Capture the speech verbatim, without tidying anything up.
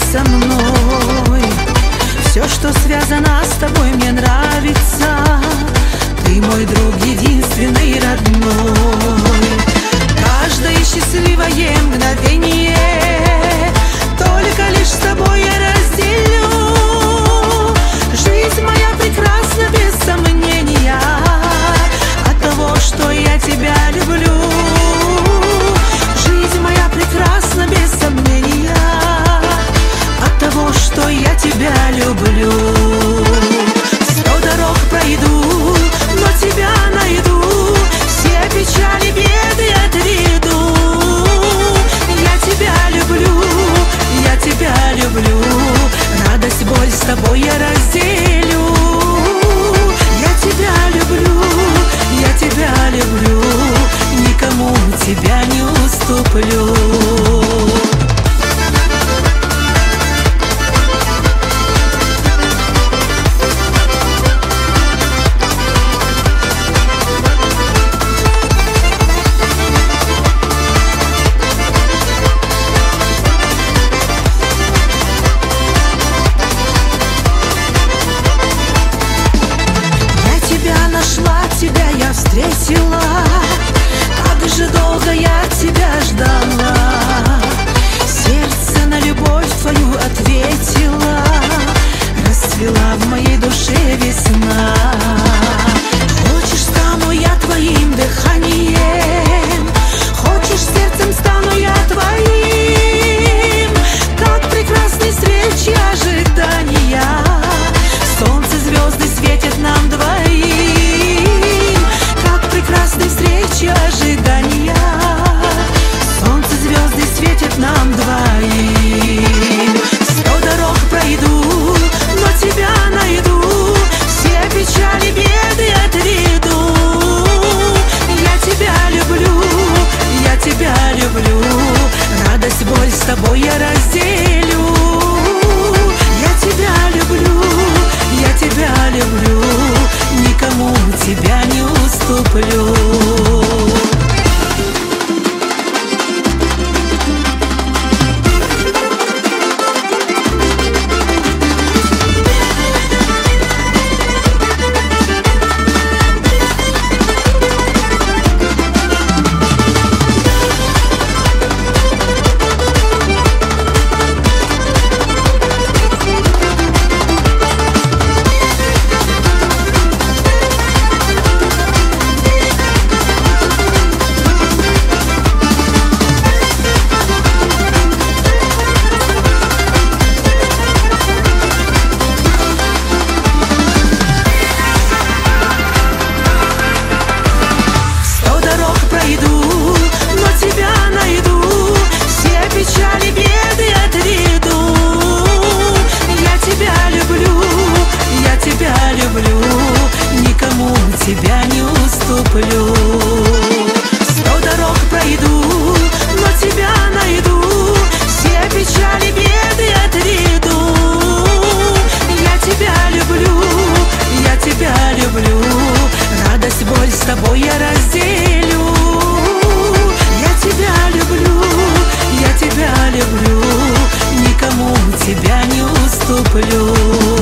со мной. Все, что связано с тобой, мне нравится. Ты мой друг, единственный, родной. Каждое счастливое мгновение только лишь с тобой я разделю. Жизнь моя прекрасна, без сомнения, от того, что я тебя люблю. Жизнь моя прекрасна, без сомнения, от того, что я тебя люблю. Сто дорог пройду, но тебя найду, все печали, беды отведу. Я тебя люблю, я тебя люблю, радость, боль с тобой я разделю. Я тебя люблю, я тебя люблю, никому тебя не уступлю. Тебя я встретила, как же долго я тебя ждала. Сердце на любовь твою ответило, расцвела в моей душе весна. Хочешь, стану я твоим дыханием, хочешь, сердцем стану я твоим. Как прекрасны встречи, ожидания, солнце, звезды светят нам двоим. Прекрасной встречи, ожидания, солнце, звезды светят нам двоим. Сто дорог пройду, но тебя найду, все печали, беды отведу. Я тебя люблю, я тебя люблю, радость, боль с тобой я разделю. Я тебя люблю, я тебя люблю, никому тебя не уступлю. Тебя не уступлю. Сто дорог пройду, но тебя найду, все печали, беды отведу. Я тебя люблю, я тебя люблю, радость, боль с тобой я разделю. Я тебя люблю, я тебя люблю, никому тебя не уступлю.